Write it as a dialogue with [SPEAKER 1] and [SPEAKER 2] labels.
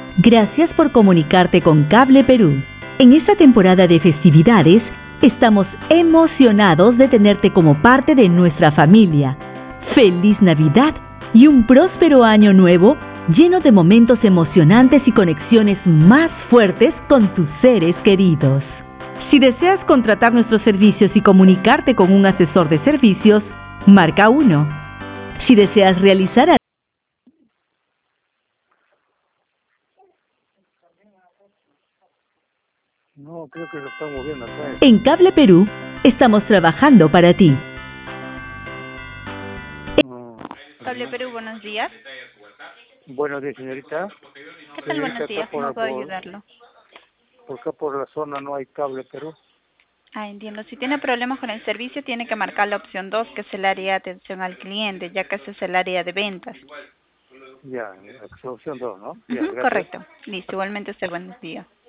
[SPEAKER 1] Gracias por comunicarte con Cable Perú. En esta temporada de festividades, estamos emocionados de tenerte como parte de nuestra familia. ¡Feliz Navidad y un próspero año nuevo lleno de momentos emocionantes y conexiones más fuertes con tus seres queridos! Si deseas contratar nuestros servicios y comunicarte con un asesor de servicios, marca 1. Si deseas realizar
[SPEAKER 2] No, creo que lo están moviendo acá.
[SPEAKER 1] en Cable Perú, estamos trabajando para ti.
[SPEAKER 2] No.
[SPEAKER 3] Cable Perú, buenos días.
[SPEAKER 2] Buenos días, señorita.
[SPEAKER 3] ¿Qué tal? Buenos días, ¿cómo puedo ayudarlo?
[SPEAKER 2] Por acá por la zona no hay cable, pero
[SPEAKER 3] Entiendo. Si tiene problemas con el servicio, tiene que marcar la opción 2, que es el área de atención al cliente, ya que ese es el área de ventas.
[SPEAKER 2] ya, opción 2, ¿no? Ya, gracias.
[SPEAKER 3] Correcto. Listo, igualmente usted, buenos días.